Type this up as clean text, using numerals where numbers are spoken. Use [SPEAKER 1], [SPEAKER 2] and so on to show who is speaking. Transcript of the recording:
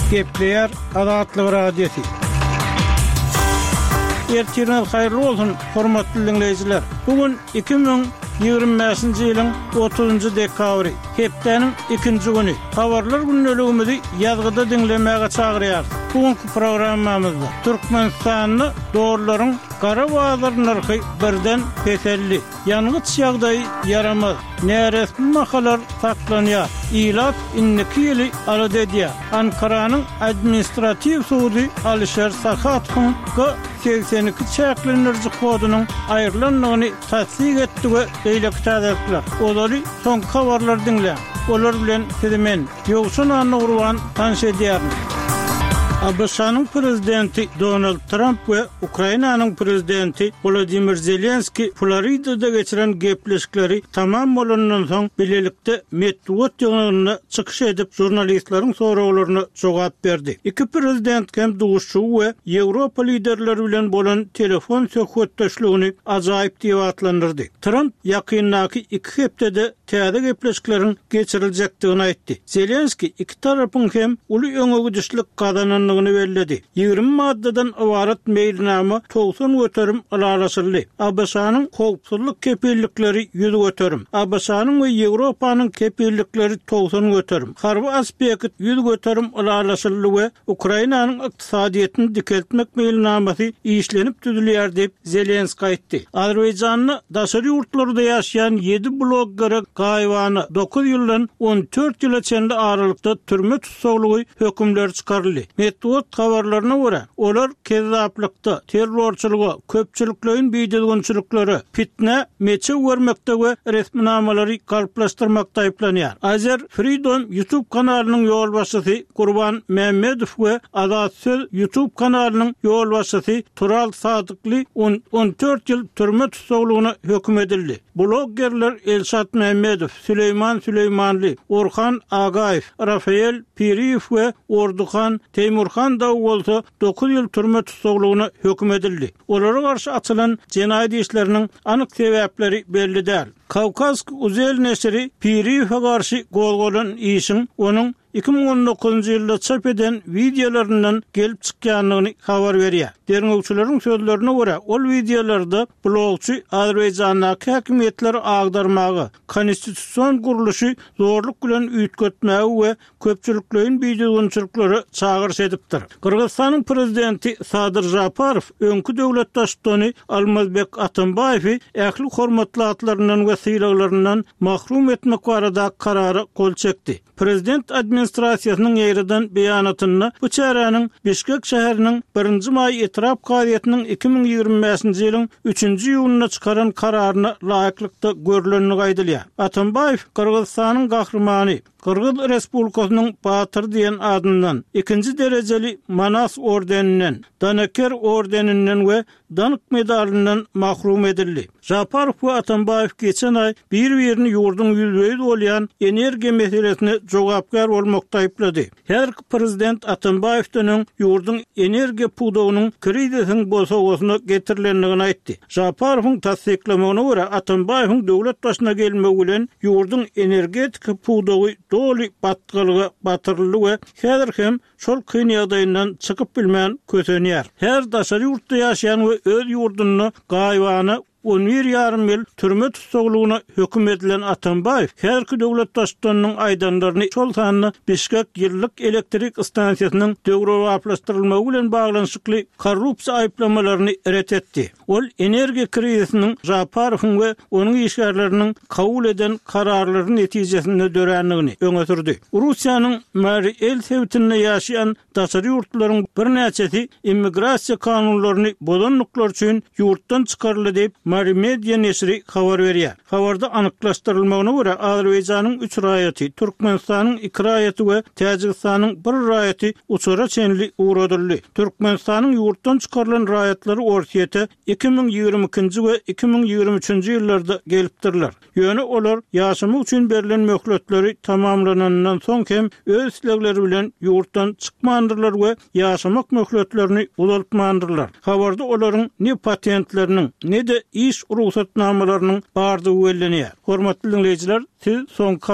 [SPEAKER 1] Gepleyer Adatlyk radiosi. Ertiriniz hayırlı olsun, hormatly dinleyijiler. Bugün 2025-nji ýylyň 30-njy dekabry, hepdeniň 2-nji güni. Habarlar günnäligimizi ýazgyda dinlemäge çagyrýar. Bugünkü programmamyzda Türkmenistanyň dogurlaryň gara bazarynary birden peselli. Ýangıç ýagdaý yaramaz. Näresmi makalar saklanýar. İlat inniki ýyly alada edýär. Ankaranyň administrativ sudy Alişer Sakhatowň 82 çäklenirji kodunyň aýrylanlygyny tasdik etdige beýlekdäkler. Olary soň habarlar dinleýär. Olar bilen sizimen ýogşun anurwan tanşedýär. ABŞ'nın prezidenti Donald Trump we Ukrainanyň prezidenti Volodymyr Zelenski Floridada geçiren gepleşikleri tamam bolandan soň bilelikde Medwed ýygyna çykyş edip jurnalistleriň sorawlaryna jogap berdi. Iki prezident hem duguşçu we Ýewropa liderleri bilen bolan telefon söhbetdeşligini ajaýyp diýip atlandyrdy. Trump ýakynlaky 2 hepdede täze gepleşiklerin geçiriljakdygyny aýtdy. Zelenski iki tarapyň hem uly öňe gidişlik gazananyny bellädi. 20 maddadan ibaret meýilnama 90 göterim alalaşyrly. ABŞ'nın howpsuzlyk kepillikleri 100 göterim. ABŞ'nın we Ýewropanyň kepillikleri 90 göterim. Harby aspekt 100 göterim alalaşyrly we Ukrainanyň ykdysadyetini dikeltmek meýilnamasy işlenip düzülýär diýip Zelenski aýtdy. Azerbaýjanyň daşary ýurtlarynda ýaşaýan 7 bloggera gaýwany 9 ýyldan 14 ýyla çenli aralykda türme tutsaglygy hökümleri çykaryldy. Medwed habarlaryna görä, olar kezaplykda, terrorçylyga, köpçüliklerin beýdilgençilikleri, fitne, meçe görmekde we resminamaları galplaşdyrmakda aýplanýar. Azer Freedom YouTube kanalynyň ýolbaşçysy Gurban Mehmedow we Azat Söz YouTube kanalynyň ýolbaşçysy Tural Sadykly 14 ýyl türme tutsaglygyna höküm edildi. Bloggerler Elşat Mehmedow, Süleyman Süleymanly, Orhan Agaýew, Rafael Piriyew we Orduhan Teymurhan da bolsa 9 ýyl türme tutsaglygyna höküm edildi. Olara garşy açylan jenaýat işleriniň anyk sebäpleri belli däl. Kavkazsk Uzel nesri Piriyew'e garşy golgolan işin onuň 2019 ýylda çap eden videolaryndan gelip çykýanlygyny habar berýär. Derňewçileriň sözlerine görä, ol videolarda blogçy Azerbaýjanyň häkimetleri agdarmagy, konstitusiýon guruluşy zorluk bilen üýtgetmägi we köpçüliklerin beýdilgençilikleri çagyryş edipdir. Kırgızstanyň prezidenti Sadyr Japarow öňkü döwlet başçysyny Almazbek Atambaýewy ähli hormatlatlaryndan we sylalaryndan mahrum etmek barada karary kol çekdi. Prezident administrasiýasynyň ýerden beýanatyny bu çäranyň Bişkek şäheriniň 1-nji maý etirap gaýetynyň 2025-nji ýylyň 3-nji ýylyna çykaran kararyna laýyklykda görülenini gaýdylýar. Atambaýew Kırgızstanyň gahrymany, Kırgız Respublikasynyň batyr diýen adyndan 2-nji derejeli Manas ordeninden, Daneker ordeninden we Danık medalyndan mahrum edildi. Japarow we Atambaýew geçen ay bir-birini ýurdun ýüzüňde bolýan energiýa meselesine jogapkar bolmakda aýplady. Her prezident Atambaýewden ýurdun energiýa puwdagynyň krizisiň bolsagyny getirilendigini aýtdy. Japarowyň tasdiklamagyna görä Atambaýewiň döwlet başyna gelmegi bilen ýurdun energetik puwdagy doly batyryldy we häzir hem şol kyn ýagdaýyndan çykyp bilmän kösenýär. Her daşary ýurtda ýaşaýan we öz ýurduny gaýwany 11,5 ýyl türme tutsaglygyna höküm edilen Atambaýew her döwlet başçylarynyň aýdanlaryny şol sanyny Bişkek ýyllyk elektrik stansiýasynyň döwrewaplaşdyrylmagy bilen baglanyşykly korrupsiýa aýplamalaryny ret etdi. Ol energiýa krizisiniň Japarowyň we onuň işgärleriniň kabul eden kararlarynyň netijesinde dörenligini öňe sürdi. Russiýanyň Mary El Sevtinde ýaşaýan daşary ýurtlaryň bir näçesi immigrasiýa kanunlaryny bozanlyklar üçin ýurtdan çykaryldy diýip Mary Media nesri habar berýär. Habarda anyklaşdyrylmagyna görä Azerbaýjanyň 3 raýaty, Türkmenistanyň 2 raýaty we Täjikistanyň 1 raýaty uçura çenli uğradyldy. Türkmenistanyň ýurtdan çykarylan raýatlary ortaýete 2022 we 2023 ýyllarda gelipdirler. Ýöne olar ýaşamak üçin berilen möhletleri tamamlanandan soň hem öz islegleri bilen ýurtdan çykmandyrlar we ýaşamak möhletlerini uzatmandyrlar. Habarda olaryň ne patentleriniň ne de iş ruhsatnamalarynyň bardygy bellenýär. Hormatly dinleyijiler, siz soň